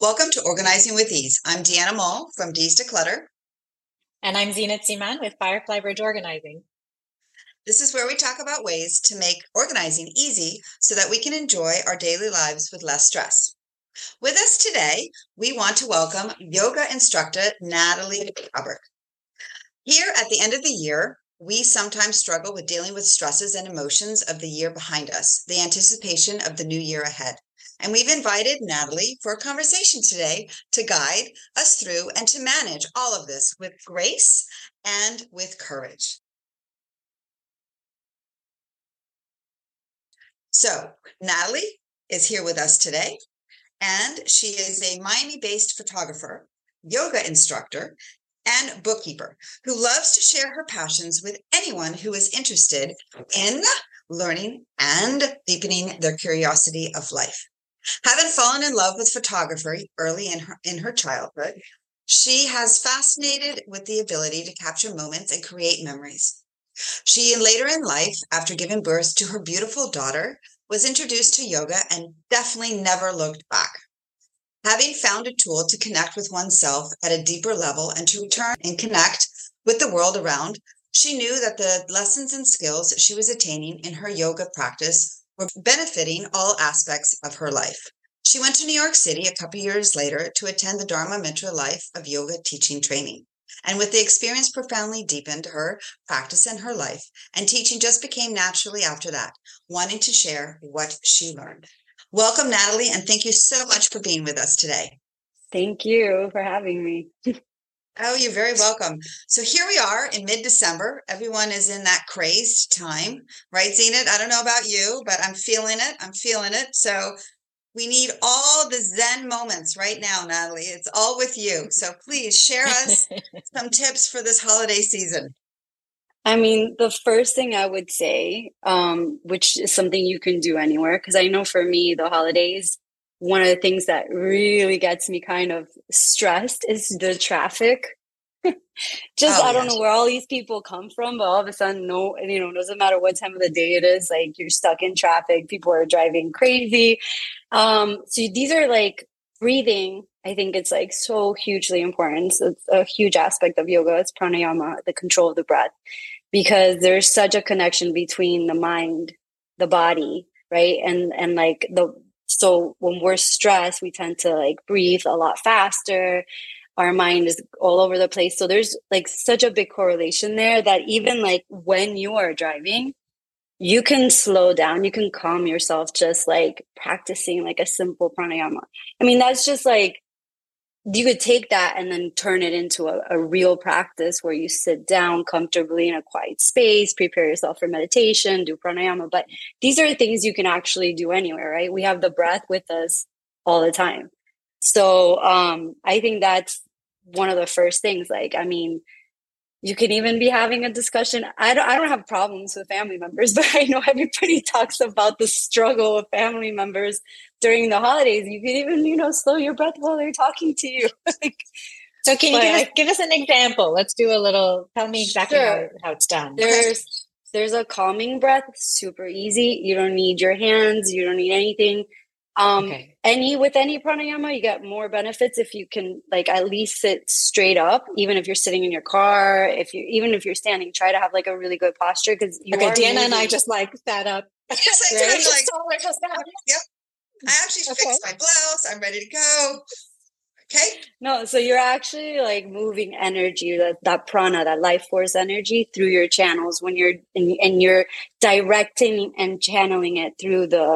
Welcome to Organizing with Ease. I'm Deanna Mall from D's to Clutter. And I'm Zinat Siman with Firefly Bridge Organizing. This is where we talk about ways to make organizing easy so that we can enjoy our daily lives with less stress. With us today, we want to welcome yoga instructor Natalie Albert. Here at the end of the year, we sometimes struggle with dealing with stresses and emotions of the year behind us, the anticipation of the new year ahead. And we've invited Natalie for a conversation today to guide us through and to manage all of this with grace and with courage. So Natalie is here with us today, and she is a Miami-based photographer, yoga instructor, and bookkeeper who loves to share her passions with anyone who is interested in learning and deepening their curiosity of life. Having fallen in love with photography early in her childhood, she has fascinated with the ability to capture moments and create memories. She, later in life, after giving birth to her beautiful daughter, was introduced to yoga and definitely never looked back. Having found a tool to connect with oneself at a deeper level and to return and connect with the world around, she knew that the lessons and skills she was attaining in her yoga practice were benefiting all aspects of her life. She went to New York City a couple years later to attend the Dharma Mitra Life of Yoga teaching training. And with the experience profoundly deepened her practice and her life, and teaching just became naturally after that, wanting to share what she learned. Welcome, Natalie, and thank you so much for being with us today. Thank you for having me. Oh, you're very welcome. So here we are in mid-December. Everyone is in that crazed time, right, Zenit? I don't know about you, but I'm feeling it. So we need all the Zen moments right now, Natalie. It's all with you. So please share us some tips for this holiday season. I mean, the first thing I would say, which is something you can do anywhere, because I know for me, the holidays, one of the things that really gets me kind of stressed is the traffic. I don't know where all these people come from, but all of a sudden, doesn't matter what time of the day it is, like you're stuck in traffic, people are driving crazy. So these are like breathing. I think it's like so hugely important. So it's a huge aspect of yoga. It's pranayama, the control of the breath, because there's such a connection between the mind, the body, right? So when we're stressed, we tend to like breathe a lot faster. Our mind is all over the place. So there's like such a big correlation there that even like when you are driving, you can slow down, you can calm yourself just like practicing like a simple pranayama. I mean, that's just like, you could take that and then turn it into a real practice where you sit down comfortably in a quiet space, prepare yourself for meditation, do pranayama. But these are things you can actually do anywhere, right? We have the breath with us all the time. So I think that's one of the first things. Like, I mean, you can even be having a discussion. I don't have problems with family members, but I know everybody talks about the struggle of family members during the holidays. You can even, slow your breath while they're talking to you. So can you give us an example? Let's do tell me exactly how it's done. There's a calming breath, super easy. You don't need your hands. You don't need anything. With any pranayama, you get more benefits if you can like at least sit straight up, even if you're sitting in your car. Even if you're standing, try to have like a really good posture because Deanna and I just like sat up. Yes, I did. Yep. I actually fixed my blouse. I'm ready to go. Okay. No, so you're actually like moving energy, that prana, that life force energy through your channels when you're and you're directing and channeling it through the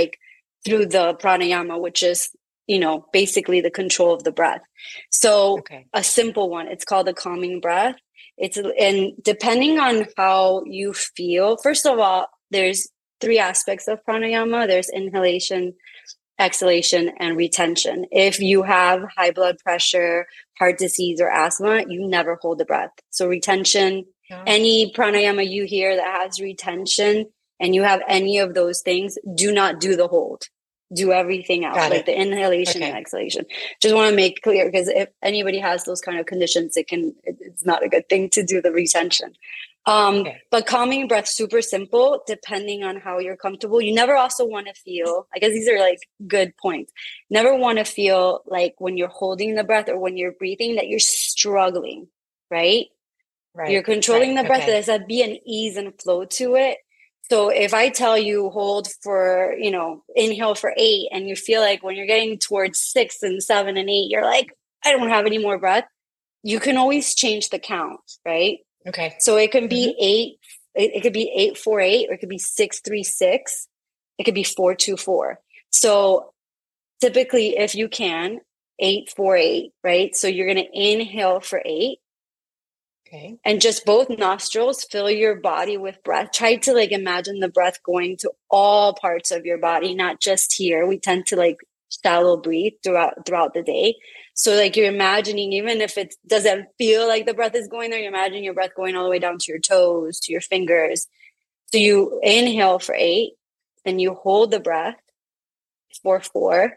pranayama, which is, basically the control of the breath. So a simple one, it's called the calming breath. And depending on how you feel, first of all, there's 3 aspects of pranayama. There's inhalation, exhalation, and retention. If you have high blood pressure, heart disease, or asthma, you never hold the breath. So retention, any pranayama you hear that has retention, and you have any of those things, do not do the hold. Do everything else, like the inhalation and exhalation. Just want to make clear, because if anybody has those kind of conditions, it's not a good thing to do the retention. Okay. But calming breath, super simple, depending on how you're comfortable. You never also want to feel, I guess these are like good points. Never want to feel like when you're holding the breath or when you're breathing that you're struggling, right? Right. You're controlling the breath. Okay. There's a be an ease and flow to it. So if I tell you hold for, inhale for 8, and you feel like when you're getting towards 6 and 7 and 8, you're like, I don't have any more breath. You can always change the count, right? Okay. So it can be 8. It could be 8-4-8, or it could be 6-3-6. It could be 4-2-4. So typically, if you can, 8-4-8, right? So you're going to inhale for 8. Okay. And just both nostrils, fill your body with breath. Try to like imagine the breath going to all parts of your body, not just here. We tend to like shallow breathe throughout the day. So like you're imagining, even if it doesn't feel like the breath is going there, you imagine your breath going all the way down to your toes, to your fingers. So you inhale for 8, then you hold the breath for 4,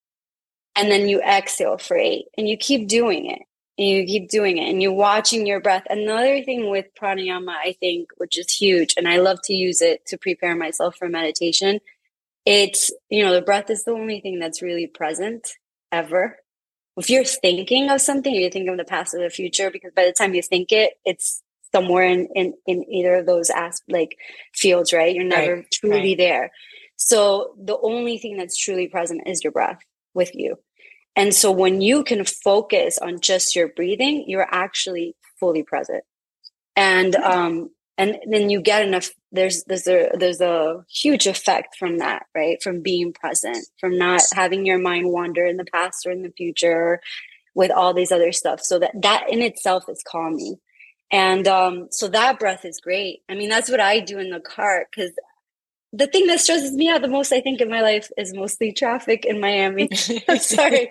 and then you exhale for 8, and you keep doing it. And you keep doing it, and you're watching your breath. Another thing with pranayama, I think, which is huge, and I love to use it to prepare myself for meditation. It's, the breath is the only thing that's really present ever. If you're thinking of something, you're thinking of the past or the future, because by the time you think it, it's somewhere in either of those fields, right? You're never truly there. So the only thing that's truly present is your breath with you. And so when you can focus on just your breathing, you're actually fully present. And then you get enough, there's a huge effect from that, right? From being present, from not having your mind wander in the past or in the future with all these other stuff. So that in itself is calming. And so that breath is great. I mean, that's what I do in the car, because the thing that stresses me out the most, I think, in my life is mostly traffic in Miami. I'm sorry.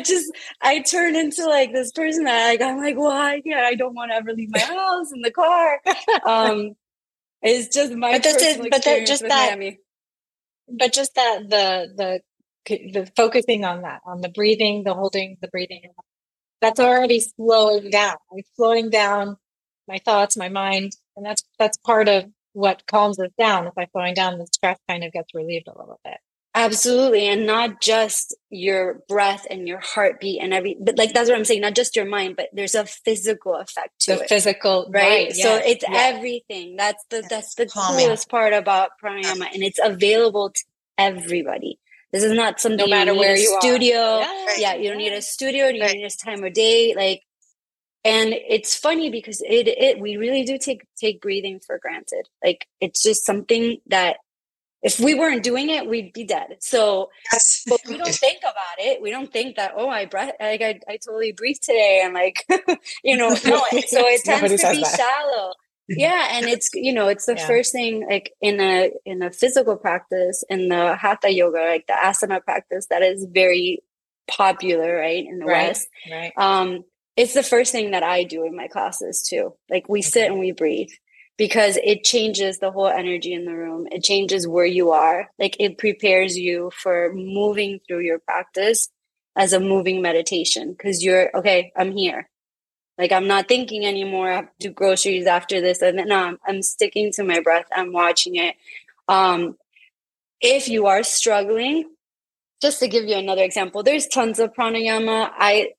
I turn into like this person that I'm like, why? Yeah, I don't want to ever leave my house in the car. It's just my personal experience with Miami. But just that the focusing on that, on the breathing, the holding, the breathing, that's already slowing down. I'm slowing down my thoughts, my mind, and that's part of what calms us down. If I'm slowing down, the stress kind of gets relieved a little bit. Absolutely. And not just your breath and your heartbeat and but like, that's what I'm saying. Not just your mind, but there's a physical effect to it. The physical, right? So it's everything. That's the coolest part about pranayama, and it's available to everybody. This is not something no matter where you studio. Are. You don't need a studio. You need this time of day. And it's funny because we really do take breathing for granted. Like, it's just something that if we weren't doing it, we'd be dead. So, but we don't think about it. We don't think that, I totally breathe today. And no. So it tends to be shallow. Yeah. And it's, it's the first thing, like in a physical practice, in the hatha yoga, like the asana practice that is very popular, right, in the West. Right. It's the first thing that I do in my classes too. Like, we sit and we breathe, because it changes the whole energy in the room. It changes where you are. Like, it prepares you for moving through your practice as a moving meditation, because you're, okay, I'm here. Like, I'm not thinking anymore. I have to do groceries after this. And no, I'm sticking to my breath. I'm watching it. If you are struggling, just to give you another example, there's tons of pranayama.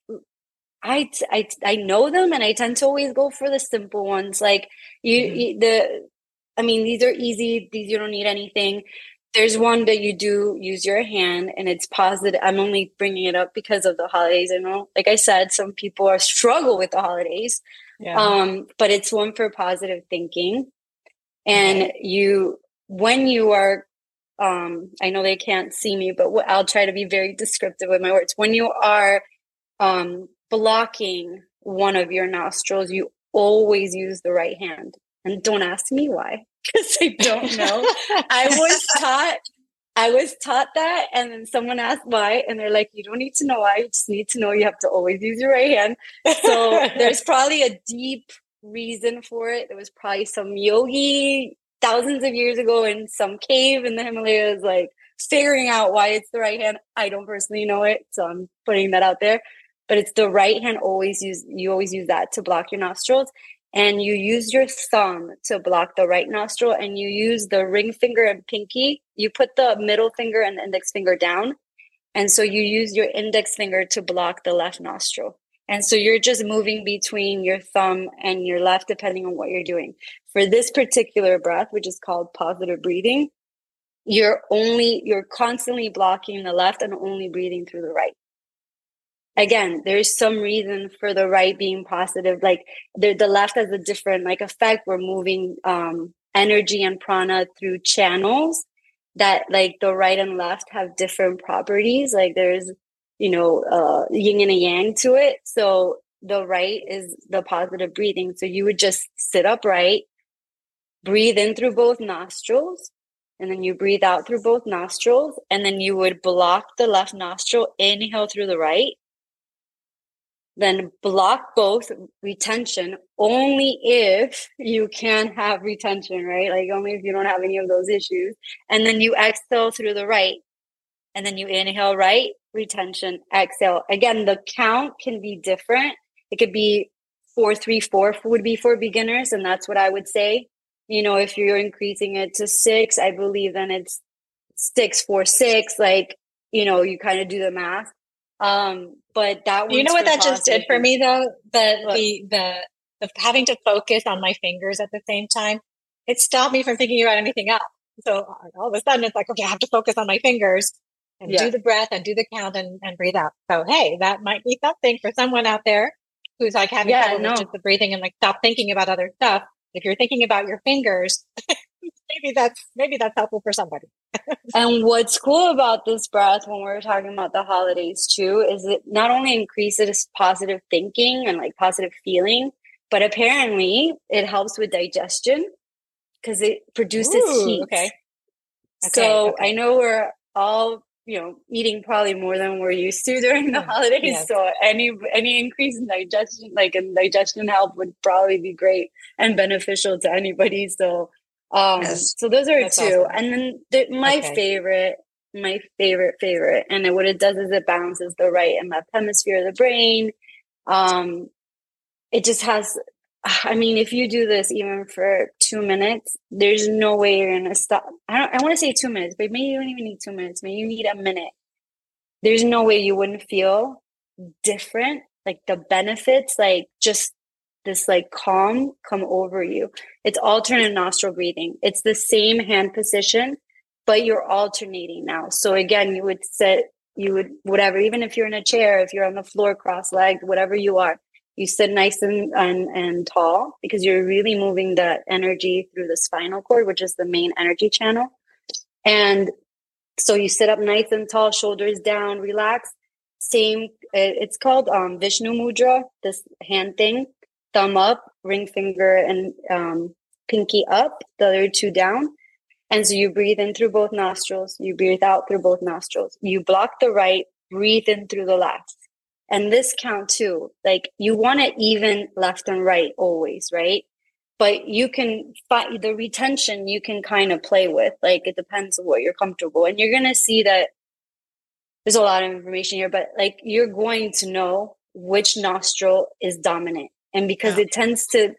I know them, and I tend to always go for the simple ones. Like these are easy. These, you don't need anything. There's one that you do use your hand, and it's positive. I'm only bringing it up because of the holidays. I know, like I said, some people struggle with the holidays. But it's one for positive thinking. And when you are, I know they can't see me, but I'll try to be very descriptive with my words. When you are, blocking one of your nostrils, you always use the right hand. And don't ask me why, because I don't know. I was taught that, and then someone asked why, and they're like, you don't need to know why, you just need to know you have to always use your right hand. So there's probably a deep reason for it. There was probably some yogi thousands of years ago in some cave in the Himalayas, like, figuring out why it's the right hand. I don't personally know it, so I'm putting that out there. But it's the right hand. You always use that to block your nostrils. and you use your thumb to block the right nostril, and you use the ring finger and pinky. You put the middle finger and the index finger down. And so you use your index finger to block the left nostril. And so you're just moving between your thumb and your left, depending on what you're doing. For this particular breath, which is called positive breathing, you're constantly blocking the left and only breathing through the right. Again, there's some reason for the right being positive. Like the left has a different effect. We're moving energy and prana through channels that like the right and left have different properties. Like there's, yin and a yang to it. So the right is the positive breathing. So you would just sit upright, breathe in through both nostrils, and then you breathe out through both nostrils. And then you would block the left nostril, inhale through the right, then block both, retention, only if you can have retention, right? Like only if you don't have any of those issues. And then you exhale through the right. And then you inhale right, retention, exhale. Again, the count can be different. It could be 4-3-4 would be for beginners. And that's what I would say. If you're increasing it to 6, I believe then it's 6-4-6. You kind of do the math. But that one, what that just did for me though? The having to focus on my fingers at the same time, it stopped me from thinking about anything else. So all of a sudden it's like, okay, I have to focus on my fingers and do the breath and do the count and breathe out. So, hey, that might be something for someone out there who's like having trouble with just the breathing and stop thinking about other stuff. If you're thinking about your fingers, maybe that's helpful for somebody. And what's cool about this breath when we're talking about the holidays too, is it not only increases positive thinking and positive feeling, but apparently it helps with digestion because it produces heat. Okay. So I know we're all, eating probably more than we're used to during the holidays. Yes. So any increase in digestion, digestion help would probably be great and beneficial to anybody. So so those are two. Awesome. And then my favorite, and what it does is it balances the right and left hemisphere of the brain. It just has, if you do this even for 2 minutes, there's no way you're going to stop. I want to say 2 minutes, but maybe you don't even need 2 minutes. Maybe you need a minute. There's no way you wouldn't feel different. The benefits, just this calm come over you. It's alternate nostril breathing. It's the same hand position, but you're alternating now. So again, you would sit, whatever, even if you're in a chair, if you're on the floor, cross-legged, whatever you are, you sit nice and tall because you're really moving the energy through the spinal cord, which is the main energy channel. And so you sit up nice and tall, shoulders down, relax. Same, it's called Vishnu Mudra, this hand thing. Thumb up, ring finger and pinky up, the other two down. And so you breathe in through both nostrils. You breathe out through both nostrils. You block the right, breathe in through the left. And this count too, you want it even left and right always, right? But you can find the retention you can kind of play with. It depends on what you're comfortable. And you're going to see that there's a lot of information here, but you're going to know which nostril is dominant. And because they tend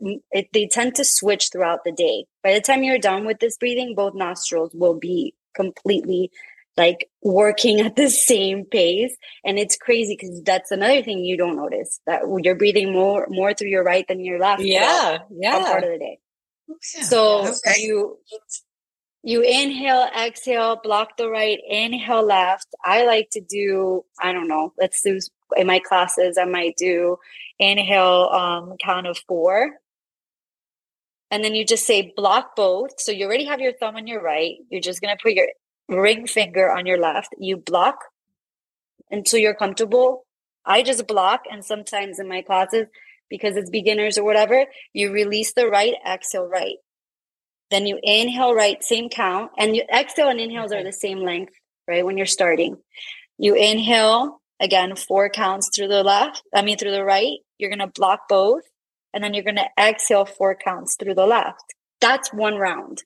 to switch throughout the day. By the time you're done with this breathing, both nostrils will be completely working at the same pace. And it's crazy because that's another thing you don't notice, that you're breathing more through your right than your left. A part of the day. Yeah. So you inhale, exhale, block the right, inhale left. I like to do, let's do in my classes, I might do inhale, count of 4. And then you just say block both. So you already have your thumb on your right. You're just going to put your ring finger on your left. You block until you're comfortable. I just block. And sometimes in my classes, because it's beginners or whatever, you release the right, exhale right. Then you inhale right, same count. And you exhale and inhales are the same length, right? When you're starting, you inhale again, 4 counts through the right. You're going to block both. And then you're going to exhale 4 counts through the left. That's 1 round.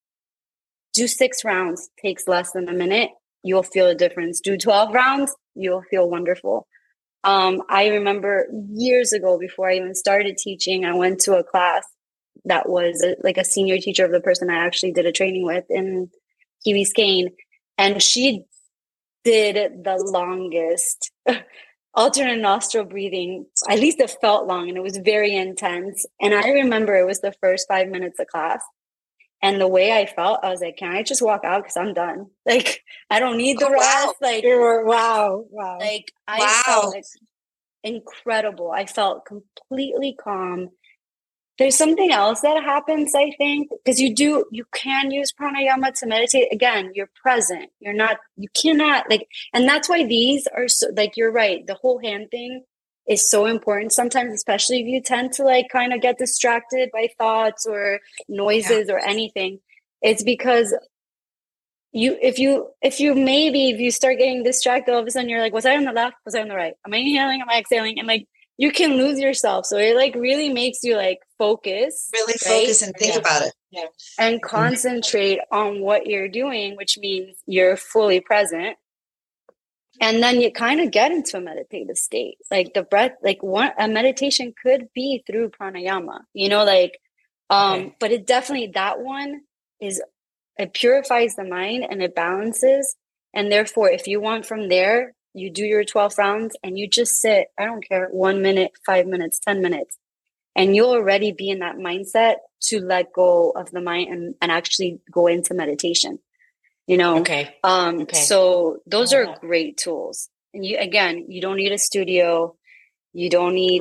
Do 6 rounds, takes less than a minute. You'll feel a difference. Do 12 rounds, you'll feel wonderful. I remember years ago, before I even started teaching, I went to a class that was like a senior teacher of the person I actually did a training with in Key Biscayne. And she did the longest alternate nostril breathing. At least it felt long, and it was very intense. And I remember it was the first 5 minutes of class. And the way I felt, I was like, can I just walk out? Because I'm done. Like, I don't need the rest. Like, wow. Like, I felt like incredible. I felt completely calm. There's something else that happens, I think, because you can use pranayama to meditate. Again, you're present. You cannot and that's why these are so, like, you're right. The whole hand thing is so important sometimes, especially if you tend to like kind of get distracted by thoughts or noises or anything. It's because if you start getting distracted, all of a sudden you're like, was I on the left? Was I on the right? Am I inhaling? Am I exhaling? And like, you can lose yourself. So it like really makes you like focus. Really focus and think about it. Yeah. And concentrate on what you're doing, which means you're fully present. And then you kind of get into a meditative state. Like the breath, a meditation could be through pranayama, but it definitely, that one it purifies the mind and it balances. And therefore, if you want from there, you do your 12 rounds and you just sit, I don't care, 1 minute, 5 minutes, 10 minutes, and you'll already be in that mindset to let go of the mind and actually go into meditation, Okay. So those are great tools. And you don't need a studio. You don't need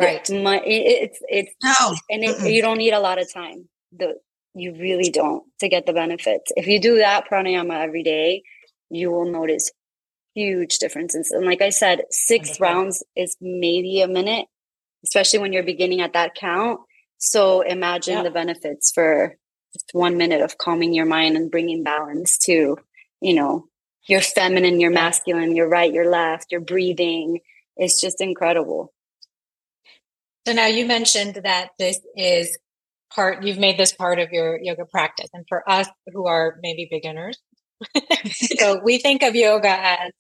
you don't need a lot of time. You really don't, to get the benefits. If you do that pranayama every day, you will notice huge differences. And like I said, 6 rounds is maybe a minute, especially when you're beginning at that count. So imagine the benefits for just 1 minute of calming your mind and bringing balance to, your feminine, your masculine, your right, your left, your breathing. It's just incredible. So now you mentioned that this is you've made this part of your yoga practice. And for us who are maybe beginners, so we think of yoga as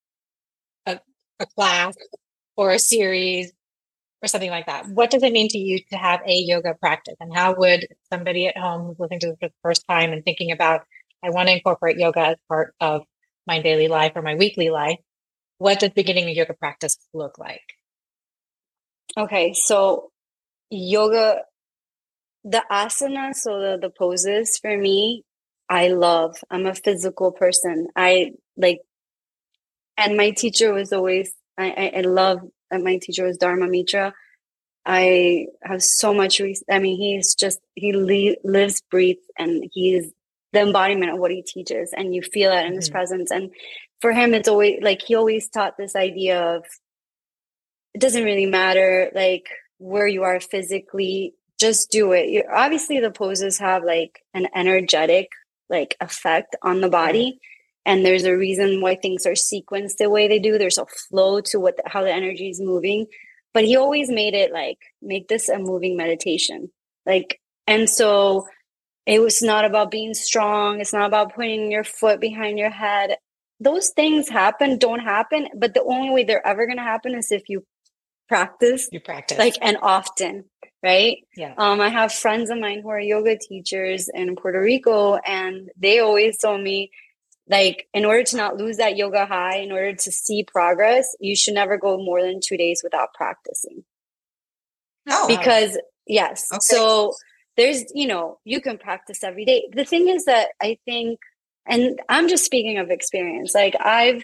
a class or a series or something like that. What does it mean to you to have a yoga practice? And how would somebody at home who's listening to this for the first time and thinking about, I want to incorporate yoga as part of my daily life or my weekly life, what does beginning a yoga practice look like? Okay, so yoga, the asanas, so the poses for me, I'm a physical person. And my teacher was always, I love that my teacher was Dharma Mitra. I have so much, he lives, breathes, and he is the embodiment of what he teaches, and you feel that in his presence. And for him, it's always like, he always taught this idea of, it doesn't really matter like where you are physically, just do it. Obviously the poses have like an energetic like effect on the body. And there's a reason why things are sequenced the way they do. There's a flow to how the energy is moving. But he always made it like, make this a moving meditation. And so it was not about being strong. It's not about putting your foot behind your head. Those things don't happen. But the only way they're ever going to happen is if you practice. And often, right? Yeah. I have friends of mine who are yoga teachers in Puerto Rico, and they always told me, like, in order to not lose that yoga high, in order to see progress, you should never go more than 2 days without practicing. Oh, because yes. Okay. So there's, you can practice every day. The thing is that I think, and I'm just speaking of experience, like I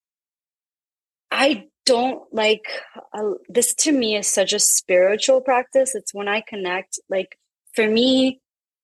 don't like this. To me is such a spiritual practice. It's when I connect, like for me,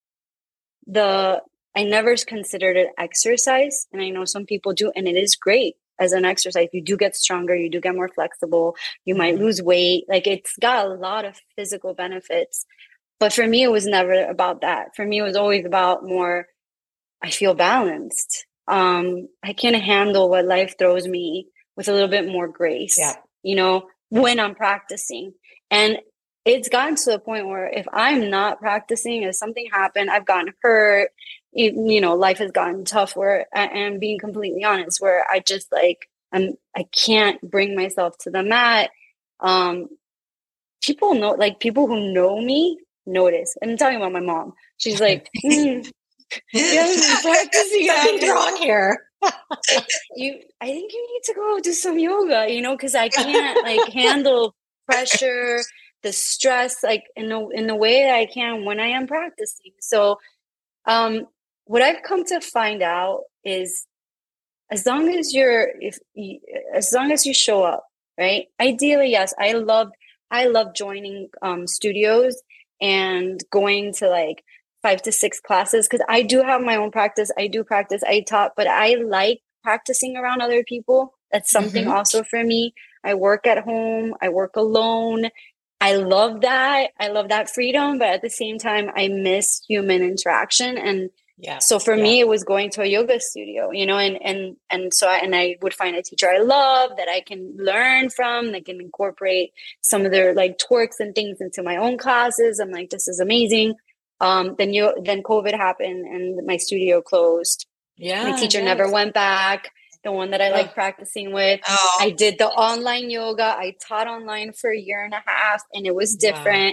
I never considered it exercise, and I know some people do, and it is great as an exercise. You do get stronger, you do get more flexible, you might lose weight. Like, it's got a lot of physical benefits. But for me, it was never about that. For me, it was always about more, I feel balanced. I can handle what life throws me with a little bit more grace, when I'm practicing. And it's gotten to the point where if I'm not practicing, if something happened, I've gotten hurt, life has gotten tough, where I'm being completely honest, where I just I can't bring myself to the mat. People know, like people who know me notice. And I'm talking about my mom. She's like, you haven't been practicing something wrong here. I think you need to go do some yoga, because I can't like handle pressure, the stress, like in the way that I can when I am practicing. So, what I've come to find out is as long as as long as you show up, right? Ideally, yes, I love joining studios and going to like 5 to 6 classes because I do have my own practice. I do practice, I taught, but I like practicing around other people. That's something also for me. I work at home, I work alone. I love that. I love that freedom, but at the same time, I miss human interaction. And so for me, it was going to a yoga studio, and so I would find a teacher I love that I can learn from, that can incorporate some of their like twerks and things into my own classes. I'm like, this is amazing. Then COVID happened and my studio closed. My teacher never went back. The one that I like practicing with. I did the online yoga. I taught online for a year and a half, and it was different.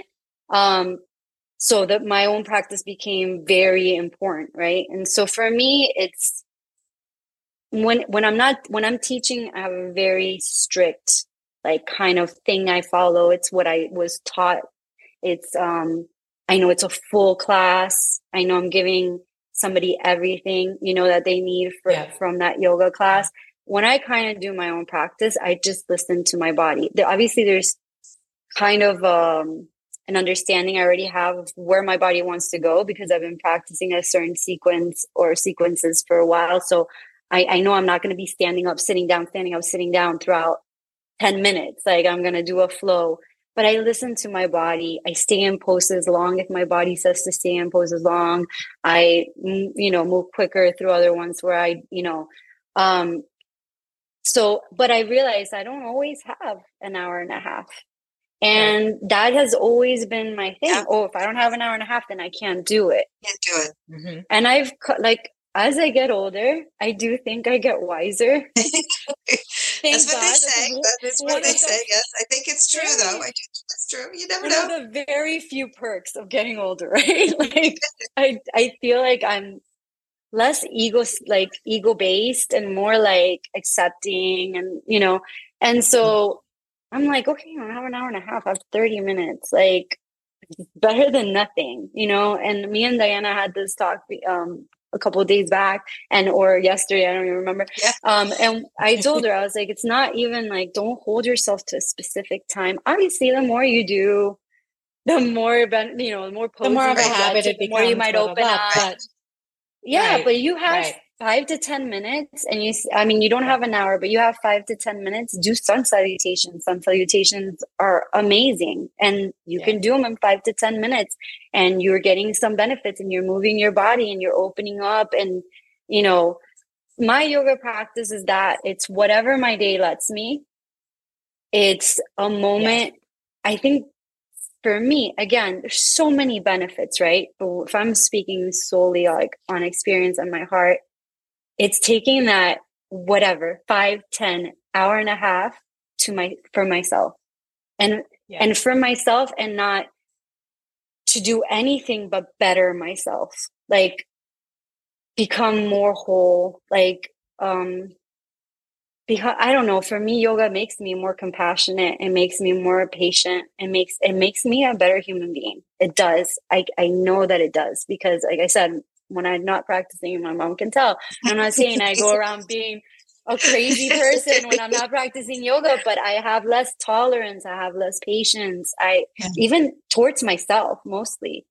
So that my own practice became very important, right? And so for me, it's when I'm teaching, I have a very strict like kind of thing I follow. It's what I was taught. It's I know it's a full class. I know I'm giving somebody everything, that they need from that yoga class. When I kind of do my own practice, I just listen to my body. Obviously, there's kind of an understanding I already have of where my body wants to go because I've been practicing a certain sequence or sequences for a while. So I know I'm not going to be standing up, sitting down, standing up, sitting down throughout 10 minutes. Like I'm going to do a flow. But I listen to my body. I stay in poses long if my body says to stay in poses long. I, move quicker through other ones where I, but I realized I don't always have an hour and a half. And that has always been my thing. If I don't have an hour and a half, then I can't do it. Can't do it. And I've as I get older, I do think I get wiser. That's what they say. That is what they say. Yes, I think it's true, though. I do think it's true. You never know. One of the very few perks of getting older, right? Like, I feel like I'm less ego based and more like accepting, and and so I'm like, okay, I have an hour and a half. I have 30 minutes. Like, better than nothing, And me and Diana had this talk a couple of days back or yesterday, I don't even remember. And I told her, I was like, it's not even like, don't hold yourself to a specific time. Obviously, the more you do, the more, the more poses, the more of a habit it becomes, the more you might open up. But but you have 5 to 10 minutes and you don't have an hour, but you have 5 to 10 minutes. Do sun salutations. Sun salutations are amazing. And you can do them in 5 to 10 minutes and you're getting some benefits and you're moving your body and you're opening up. And, my yoga practice is that it's whatever my day lets me. It's a moment. I think for me, again, there's so many benefits, right? But if I'm speaking solely like on experience and my heart, it's taking that whatever 5, 10 hour and a half for myself and for myself, and not to do anything but better myself, like become more whole, like because I don't know, for me, yoga makes me more compassionate. It makes me more patient. It makes me a better human being. It does. I know that it does, because like I said, when I'm not practicing, my mom can tell. I'm not saying I go around being a crazy person when I'm not practicing yoga, but I have less tolerance. I have less patience. Even towards myself, mostly,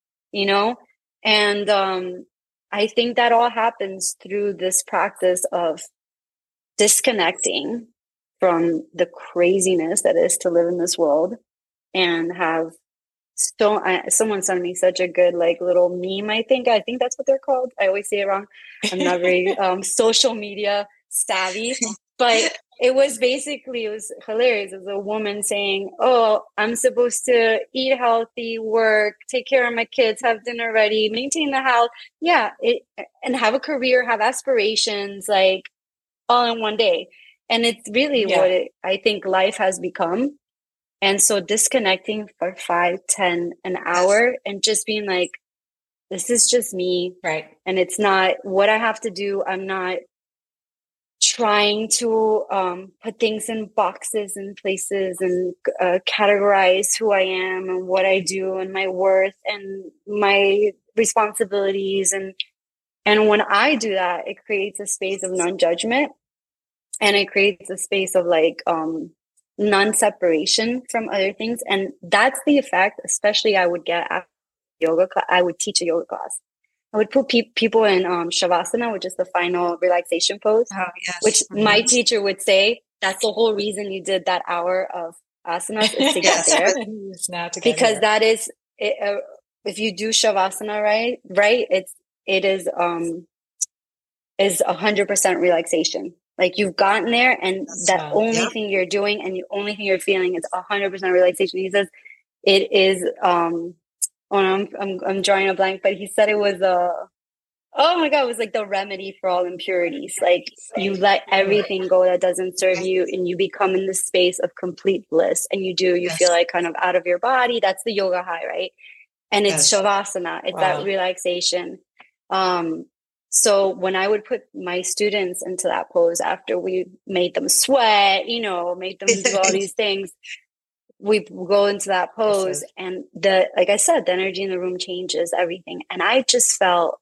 and I think that all happens through this practice of disconnecting from the craziness that is to live in this world, and have someone sent me such a good like little meme. I think that's what they're called. I always say it wrong. I'm not very social media savvy, but it was hilarious. It was a woman saying, "Oh, I'm supposed to eat healthy, work, take care of my kids, have dinner ready, maintain the house, and have a career, have aspirations, like all in one day." And it's really what I think life has become. And so disconnecting for 5, 10, an hour and just being like, this is just me. Right. And it's not what I have to do. I'm not trying to put things in boxes and places and categorize who I am and what I do and my worth and my responsibilities. And when I do that, it creates a space of non-judgment, and it creates a space of like non-separation from other things. And that's the effect, especially I would get after yoga class. I would teach a yoga class. I would put people in Shavasana, which is the final relaxation pose, which my teacher would say, that's the whole reason you did that hour of asanas is to get there. Because that is, if you do Shavasana right, it is 100% relaxation. Like you've gotten there, and that only thing you're doing and the only thing you're feeling is 100% relaxation. He says it is I'm drawing a blank, but he said it was oh my God, it was like the remedy for all impurities. Like you let everything go that doesn't serve you, and you become in this space of complete bliss. And you feel like kind of out of your body. That's the yoga high, right? And it's Shavasana. It's that relaxation. So when I would put my students into that pose after we made them sweat, made them do all these things, we go into that pose, and like I said, the energy in the room changes everything. And I just felt,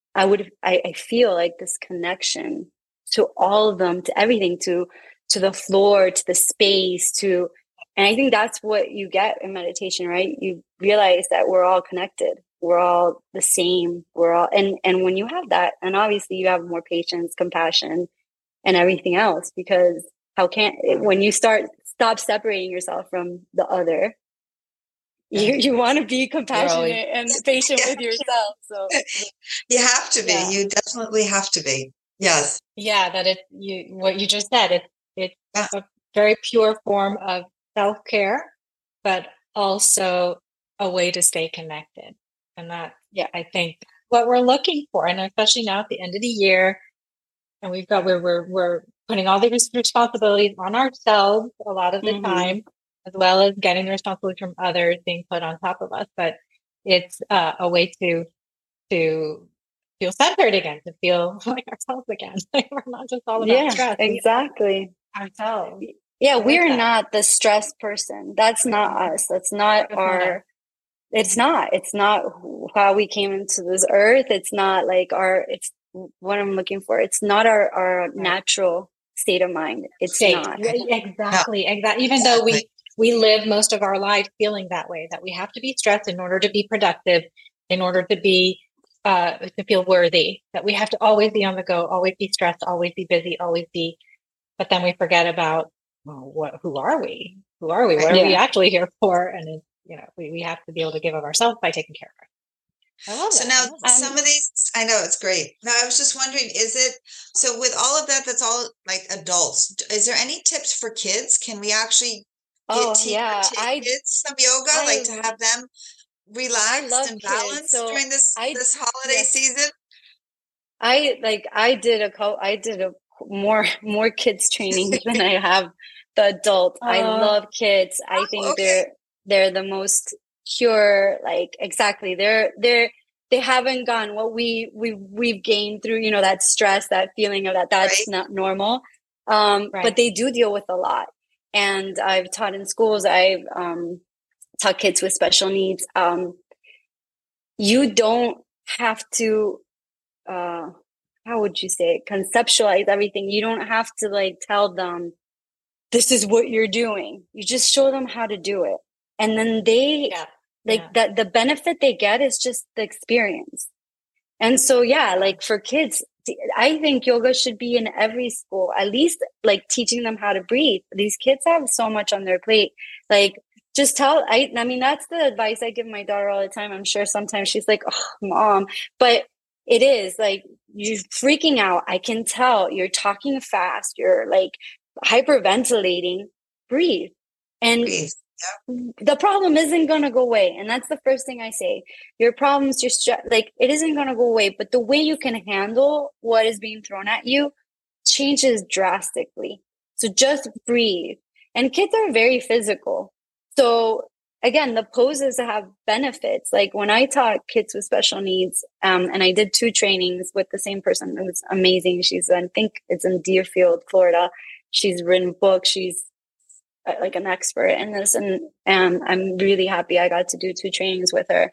I feel like this connection to all of them, to everything, to the floor, to the space, and I think that's what you get in meditation, right? You realize that we're all connected. We're all the same. We're all, and when you have that, and obviously you have more patience, compassion, and everything else, because when you stop separating yourself from the other, you want to be compassionate and patient with yourself. So you have to be. You definitely have to be. Yes. Yeah, what you just said, it's a very pure form of self-care, but also a way to stay connected. And that, I think what we're looking for, and especially now at the end of the year, and we're putting all these responsibilities on ourselves a lot of the time, as well as getting the responsibility from others being put on top of us. But it's a way to feel centered again, to feel like ourselves again. We're not just all about stress. Exactly. Ourselves. Yeah, we're not the stress person. That's not us. That's not it's not how we came into this earth. It's not like it's what I'm looking for. It's not our natural state of mind. It's not. Exactly. Even though we live most of our life feeling that way, that we have to be stressed in order to be productive, in order to be to feel worthy, that we have to always be on the go, always be stressed, always be busy, but then we forget about, who are we? Who are we? What are we actually here for? And we have to be able to give of ourselves by taking care of it. I love so that. Now some of these, I know it's great. Now I was just wondering, so with all of that's all like adults, is there any tips for kids? Can we actually teach kids some yoga, to have them relaxed and balanced during this holiday season? I did a more kids training than I have the adult. I love kids. I think they're the most pure, exactly. They haven't gone what we've gained through, that stress, that feeling of that's not normal. But they do deal with a lot. And I've taught in schools. I've taught kids with special needs. You don't have to, how would you say it? Conceptualize everything. You don't have to tell them this is what you're doing. You just show them how to do it. And then that the benefit they get is just the experience. And so, for kids, I think yoga should be in every school, at least teaching them how to breathe. These kids have so much on their plate. Just I mean, that's the advice I give my daughter all the time. I'm sure sometimes she's like, oh, mom, but it is you're freaking out. I can tell you're talking fast. You're hyperventilating. Breathe. And the problem isn't going to go away. And that's the first thing I say. Your problems, your stress, it isn't going to go away. But the way you can handle what is being thrown at you changes drastically. So just breathe. And kids are very physical. So again, the poses have benefits. Like when I taught kids with special needs, and I did 2 trainings with the same person, it was amazing. She's, I think it's in Deerfield, Florida. She's written books. She's like an expert in this, and I'm really happy I got to do 2 trainings with her.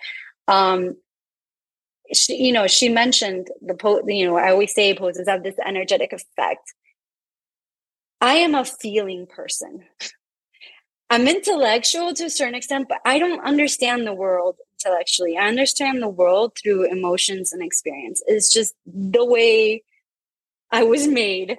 She mentioned I always say poses have this energetic effect. I am a feeling person. I'm intellectual to a certain extent, but I don't understand the world intellectually. I understand the world through emotions and experience. It's just the way I was made.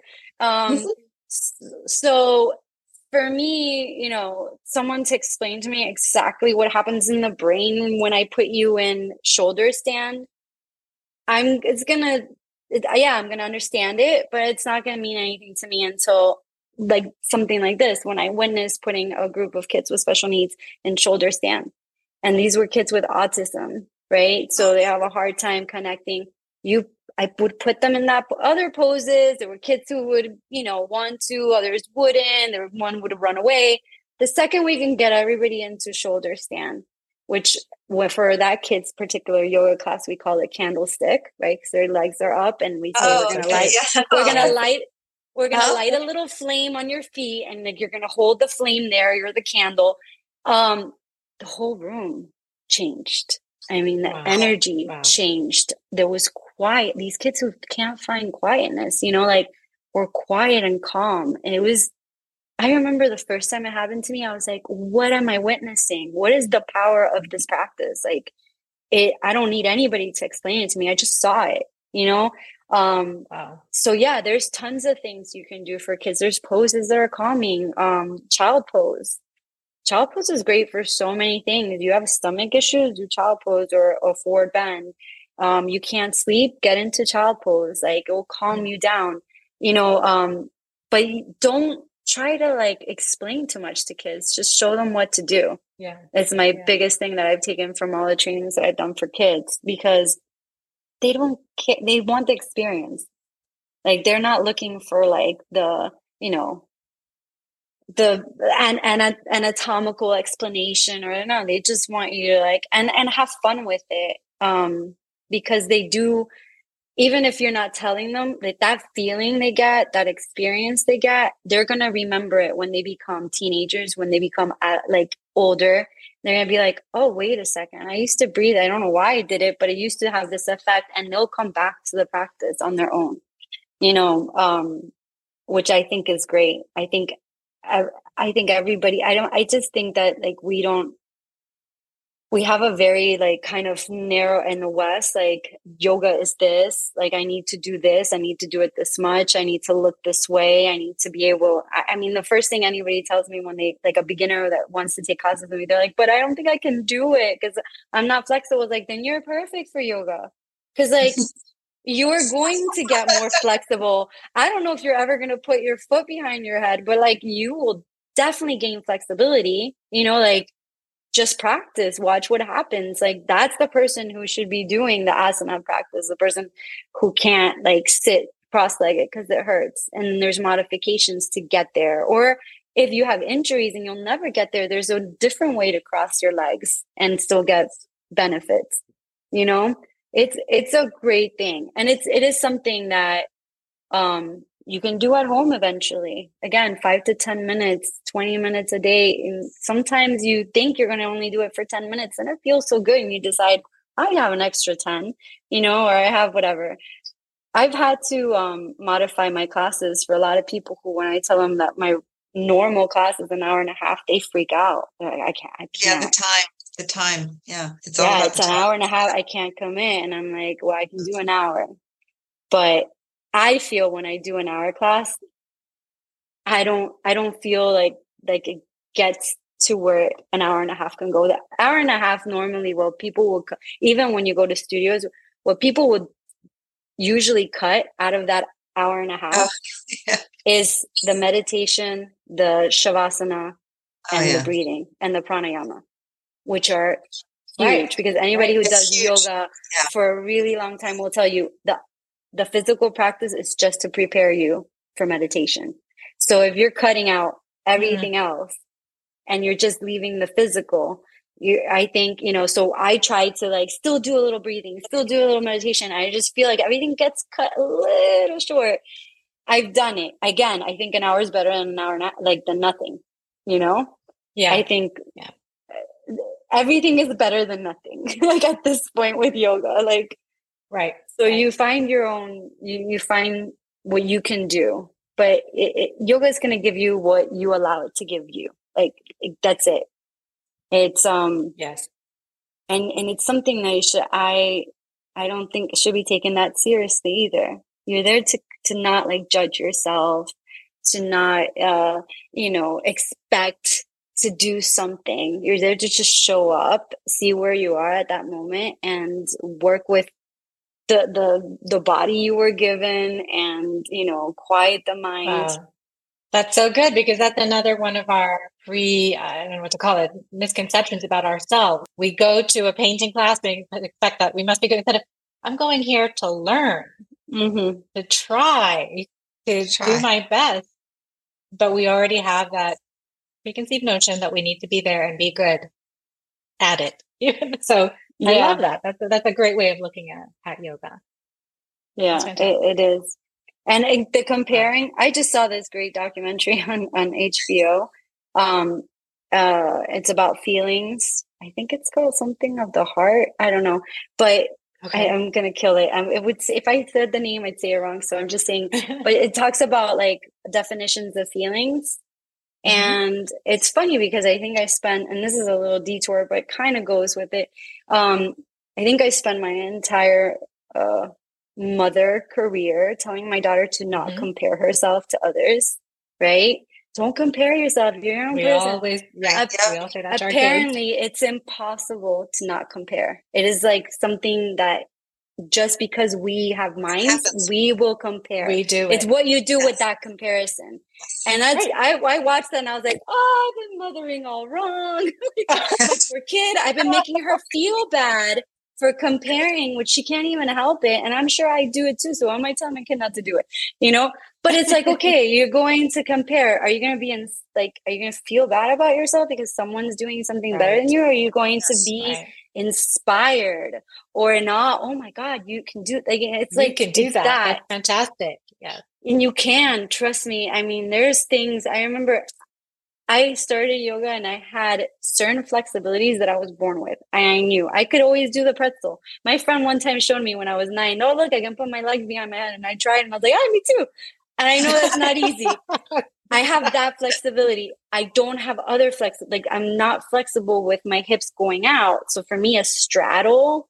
So for me, someone to explain to me exactly what happens in the brain when I put you in shoulder stand, I'm gonna understand it, but it's not gonna mean anything to me until like something like this, when I witnessed putting a group of kids with special needs in shoulder stand. And these were kids with autism, right? So they have a hard time connecting. I would put them in that other poses. There were kids who would, want to, others wouldn't. One would run away. The second we can get everybody into shoulder stand, which for that kid's particular yoga class, we call it candlestick, right? Because their legs are up, and we say we're gonna light a little flame on your feet, and like you're gonna hold the flame there. You're the candle. The whole room changed. I mean, the energy changed. There was quiet. These kids who can't find quietness, were quiet and calm. And I remember the first time it happened to me, I was like, what am I witnessing? What is the power of this practice? Like I don't need anybody to explain it to me. I just saw it, So yeah, there's tons of things you can do for kids. There's poses that are calming. Child pose is great for so many things. You have stomach issues, do child pose or forward bend. You can't sleep, get into child pose. Like it will calm you down, but don't try to like explain too much to kids. Just show them what to do. Yeah. It's my biggest thing that I've taken from all the trainings that I've done for kids, because they don't care. They want the experience. Like they're not looking for like the anatomical explanation, or no, they just want you to like and have fun with it, because they do, even if you're not telling them, that feeling they get, that experience they get, they're gonna remember it when they become teenagers, when they become like older. They're gonna be like, oh, wait a second, I used to breathe, I don't know why I did it, but it used to have this effect, and they'll come back to the practice on their own, which I think is great. I think everybody, I just think that like we have a very like kind of narrow in the West, like yoga is this, like I need to do this, I need to do it this much, I need to look this way, I need to be able, I mean, the first thing anybody tells me when they, like a beginner that wants to take classes with me, they're like, but I don't think I can do it because I'm not flexible. It's like, then you're perfect for yoga. Because like you're going to get more flexible. I don't know if you're ever going to put your foot behind your head, but like you will definitely gain flexibility, like just practice, watch what happens. Like that's the person who should be doing the asana practice, the person who can't like sit cross-legged because it hurts. And there's modifications to get there. Or if you have injuries and you'll never get there, there's a different way to cross your legs and still get benefits. It's a great thing. And it is something that you can do at home eventually. Again, 5 to 10 minutes, 20 minutes a day. And sometimes you think you're going to only do it for 10 minutes and it feels so good. And you decide, I have an extra 10, or I have whatever. I've had to modify my classes for a lot of people who, when I tell them that my normal class is an hour and a half, they freak out. They're like, I can't. Yeah, the time. Yeah. It's all about it's an hour and a half. I can't commit. And I'm like, well, I can do an hour. But I feel when I do an hour class, I don't feel like it gets to where an hour and a half can go. The hour and a half normally, people will, even when you go to studios, what people would usually cut out of that hour and a half is the meditation, the shavasana, and the breathing and the pranayama, which are huge, because anybody who does yoga for a really long time will tell you the physical practice is just to prepare you for meditation. So if you're cutting out everything else, and you're just leaving the physical. I think, so I try to like still do a little breathing, still do a little meditation. I just feel like everything gets cut a little short. I've done it. Again, I think an hour is better than an hour, than nothing, Yeah. I think everything is better than nothing, like at this point with yoga, like, right. So you find your own, you find what you can do, but yoga is going to give you what you allow it to give you. Like, that's it. It's, yes. And it's something that I don't think it should be taken that seriously either. You're there to not like judge yourself, to not, expect to do something. You're there to just show up, see where you are at that moment, and work with the body you were given, and quiet the mind. Wow. That's so good, because that's another one of our I don't know what to call it, misconceptions about ourselves. We go to a painting class and expect that we must be good. Instead of, I'm going here to learn, to try, to do my best. But we already have that preconceived notion that we need to be there and be good at it. So I love that. That's a great way of looking at yoga. Yeah, it is. And the comparing, I just saw this great documentary on HBO. It's about feelings. I think it's called something of the heart. I don't know, but I'm going to kill it. It would say, if I said the name, I'd say it wrong. So I'm just saying, but it talks about like definitions of feelings. And it's funny because I think I spent, and this is a little detour, but kind of goes with it. I think I spent my entire, mother career telling my daughter to not compare herself to others, right? Don't compare yourself. You're your own person. We all say that. Apparently, it's impossible to not compare. It is like something that just because we have minds, we will compare. We do. It's what you do with that comparison. And that's I watched that and I was like, oh, I've been mothering all wrong. Like, poor kid, I've been making her feel bad for comparing, which she can't even help it. And I'm sure I do it too. So I might tell my kid not to do it, but it's like, okay, you're going to compare. Are you going to be are you going to feel bad about yourself because someone's doing something better than you? Or are you going to be inspired or not? Oh my God, you can do it. Like, it's like, you can do that. That's fantastic. Yeah. And you can, trust me. I mean, there's things I remember. I started yoga and I had certain flexibilities that I was born with. I knew I could always do the pretzel. My friend one time showed me when I was 9, oh, look, I can put my legs behind my head. And I tried and I was like, me too. And I know that's not easy. I have that flexibility. I don't have other like I'm not flexible with my hips going out. So for me, a straddle,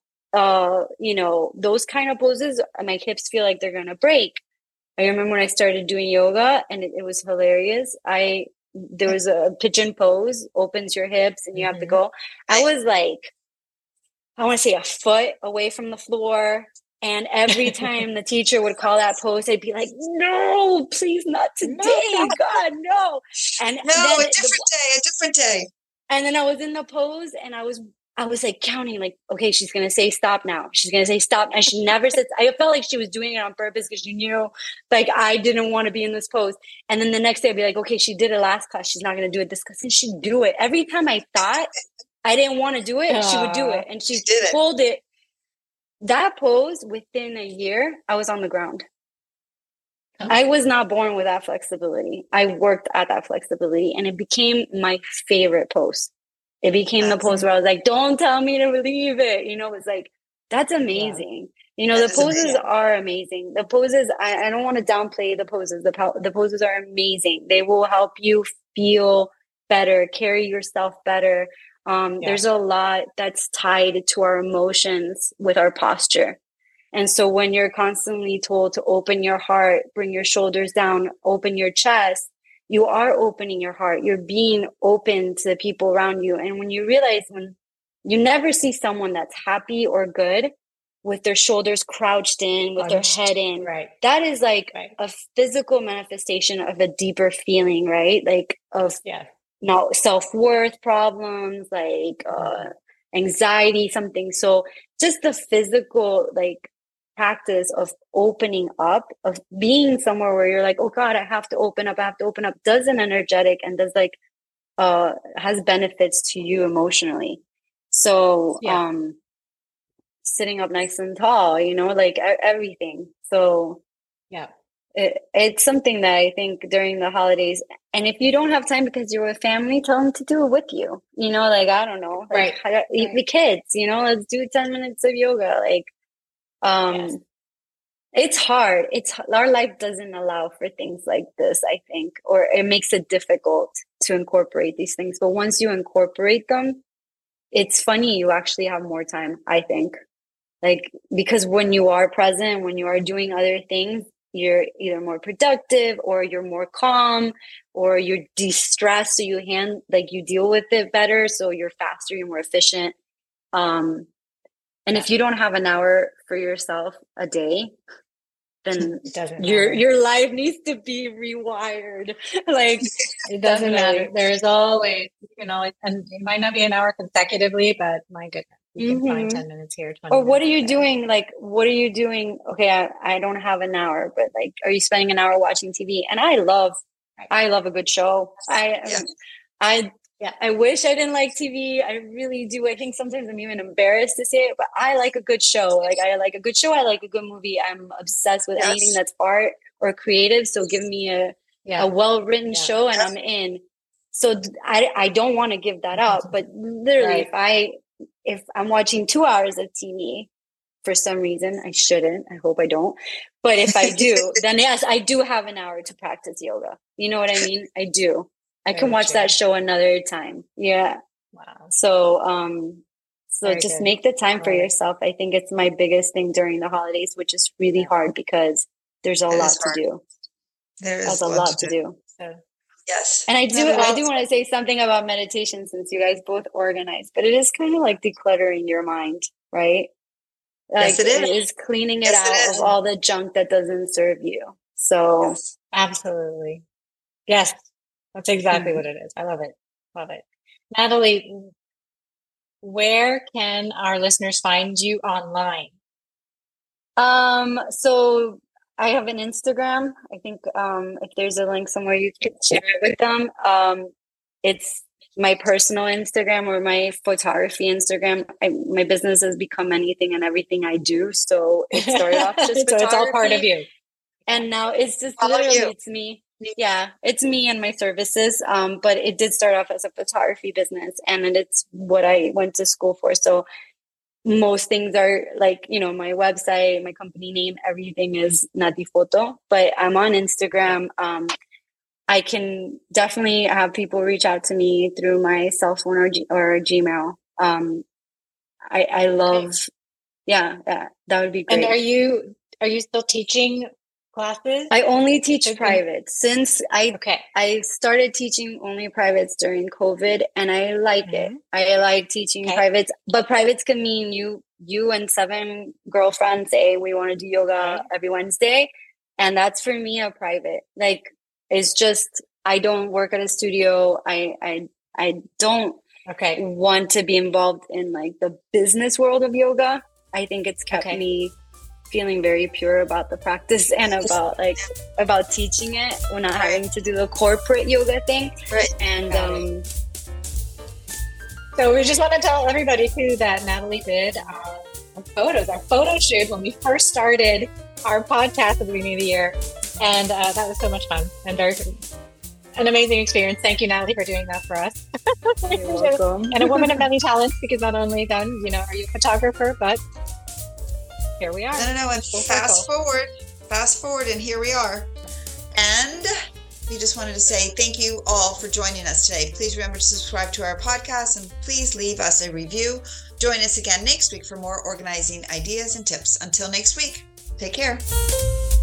those kind of poses, my hips feel like they're going to break. I remember when I started doing yoga and it was hilarious. There was a pigeon pose, opens your hips and you have to go. I was like, I want to say a foot away from the floor. And every time the teacher would call that pose, I'd be like, no, please not today. God, no. And no, a different day. And then I was in the pose and I was like counting, like, okay, she's going to say stop now. She's going to say stop. And she never said, I felt like she was doing it on purpose because she knew like I didn't want to be in this pose. And then the next day I'd be like, okay, she did it last class. She's not going to do it this class. And she'd do it. Every time I thought I didn't want to do it, she would do it. And she pulled it. That pose, within a year, I was on the ground. I was not born with that flexibility. I worked at that flexibility and it became my favorite pose. It became the pose where I was like, don't tell me to believe it. It's like, that's amazing. The poses are amazing. The poses, I don't want to downplay the poses. The poses are amazing. They will help you feel better, carry yourself better. There's a lot that's tied to our emotions with our posture. And so when you're constantly told to open your heart, bring your shoulders down, open your chest, you are opening your heart. You're being open to the people around you. And when you realize, when you never see someone that's happy or good with their shoulders crouched in, with their head in, that is like a physical manifestation of a deeper feeling, right? Like of self-worth problems, like anxiety, something. So just the physical, like, practice of opening up, of being somewhere where you're like, oh God, I have to open up, does an energetic and does like has benefits to you emotionally. So sitting up nice and tall, like everything. So yeah, it's something that I think during the holidays, and if you don't have time because you're with family, tell them to do it with you. Like, I don't know, like the kids, let's do 10 minutes of yoga. Like, it's hard. Our life doesn't allow for things like this, I think, or it makes it difficult to incorporate these things. But once you incorporate them, it's funny, you actually have more time, I think. Like, because when you are present, when you are doing other things, you're either more productive or you're more calm or you're de-stressed. So you deal with it better. So you're faster, you're more efficient. And if you don't have an hour for yourself a day, then your life needs to be rewired. Like, it doesn't matter. There's always, and it might not be an hour consecutively, but my goodness, you can find 10 minutes here. 20 or what are minutes you doing? Like, what are you doing? Okay, I don't have an hour, but like, are you spending an hour watching TV? And I love a good show. I wish I didn't like TV. I really do. I think sometimes I'm even embarrassed to say it, but I like a good show. Like, I like a good show. I like a good movie. I'm obsessed with anything that's art or creative. So give me a well-written show and I'm in. So I don't want to give that up. But literally, if I'm watching 2 hours of TV for some reason, I shouldn't. I hope I don't. But if I do, then yes, I do have an hour to practice yoga. You know what I mean? I do. I can watch that show another time. Yeah. Wow. So just make the time for yourself. I think it's my biggest thing during the holidays, which is really hard because there's a lot to do. There's a lot to do. So. Yes. And I do want to say something about meditation since you guys both organize, but it is kind of like decluttering your mind, right? Like, yes, it is. It is cleaning it out of all the junk that doesn't serve you. So absolutely. Yes. That's exactly what it is. I love it. Love it. Natalie, where can our listeners find you online? So I have an Instagram. I think if there's a link somewhere, you can share it with them. It's my personal Instagram or my photography Instagram. My business has become anything and everything I do. So it started off just photography. So it's all part of you. And now it's just it's me. Yeah, it's me and my services. But it did start off as a photography business and it's what I went to school for. So most things are like, my website, my company name, everything is Nati Photo, but I'm on Instagram. I can definitely have people reach out to me through my cell phone or Gmail. I love, that would be great. And are you still teaching classes? I only teach private since I started teaching only privates during COVID and I like it. I like teaching privates, but privates can mean you and 7 girlfriends say we want to do yoga every Wednesday. And that's for me a private. Like, it's just, I don't work at a studio. I don't want to be involved in like the business world of yoga. I think it's kept me feeling very pure about the practice and about teaching it. We're not having to do the corporate yoga thing. Right. And so we just want to tell everybody too that Natalie did our photo shoot when we first started our podcast at the beginning of the year. And that was so much fun and an amazing experience. Thank you, Natalie, for doing that for us. You're welcome. And a woman of many talents, because not only then, are you a photographer, but here we are. No. And fast forward, and here we are. And we just wanted to say thank you all for joining us today. Please remember to subscribe to our podcast and please leave us a review. Join us again next week for more organizing ideas and tips. Until next week, take care.